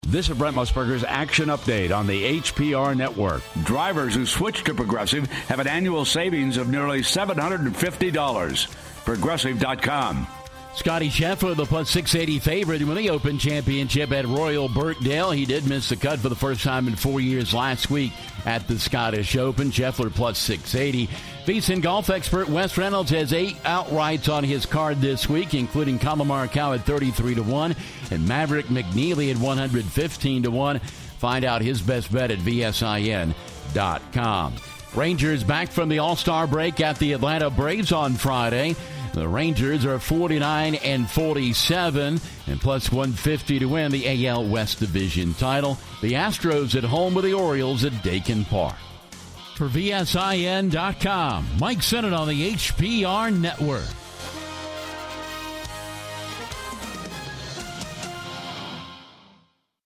This is Brent Musburger's Action Update on the HPR Network. Drivers who switch to Progressive have an annual savings of nearly $750. Progressive.com. Scotty Scheffler, the plus 680 favorite, in the Open Championship at Royal Birkdale. He did miss the cut for the first time in 4 years last week at the Scottish Open. Scheffler plus 680. VSiN golf expert Wes Reynolds has 8 outrights on his card this week, including Colin Morikawa at 33-1 and Maverick McNeely at 115-1. Find out his best bet at VSIN.com. Rangers back from the All-Star break at the Atlanta Braves on Friday. The Rangers are 49-47 and plus 150 to win the AL West Division title. The Astros at home with the Orioles at Dakin Park. For VSIN.com, Mike Sennett on the HPR Network.